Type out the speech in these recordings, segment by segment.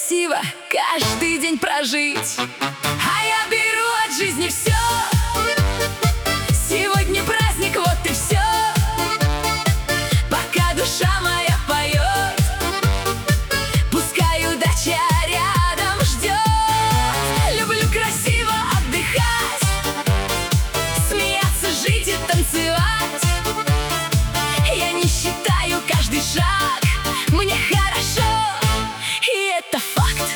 красиво каждый день прожить. А я беру от жизни все. Сегодня праздник, вот и все. Пока душа моя поет, пускай удача рядом ждет. Люблю красиво отдыхать, смеяться, жить и танцевать. Я не считаю каждый шаг, мне хорошо, и это факт.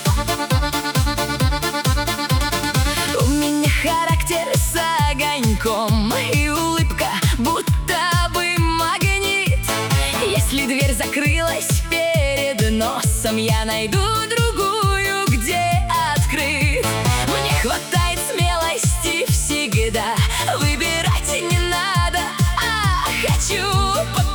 У меня характер с огоньком, и улыбка будто бы магнит. Если дверь закрылась перед носом, я найду другую, где открыть. Мне хватает смелости всегда, выбирать не надо, а хочу